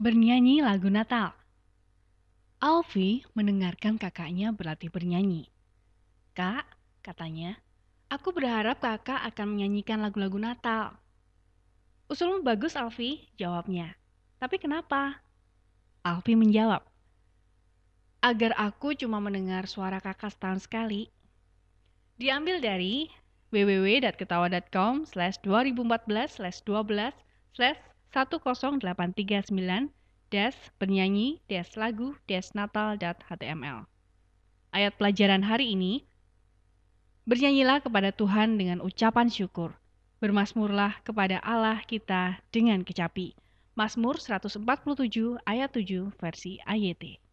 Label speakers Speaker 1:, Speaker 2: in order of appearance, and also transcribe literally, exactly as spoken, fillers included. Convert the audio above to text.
Speaker 1: Bernyanyi lagu Natal. Alfie mendengarkan kakaknya berlatih bernyanyi. "Kak," katanya, "aku berharap kakak akan menyanyikan lagu-lagu Natal." "Usulmu bagus, Alfie," jawabnya. "Tapi kenapa?" Alfie menjawab, "Agar aku cuma mendengar suara kakak setahun sekali." Diambil dari www.ketawa.com slash 2014 slash 12 slash 10839 dash bernyanyi dash lagu dash natal.html. Ayat pelajaran hari ini, bernyanyilah kepada Tuhan dengan ucapan syukur. Bermasmurlah kepada Allah kita dengan kecapi. Mazmur seratus empat puluh tujuh ayat tujuh versi A Y T.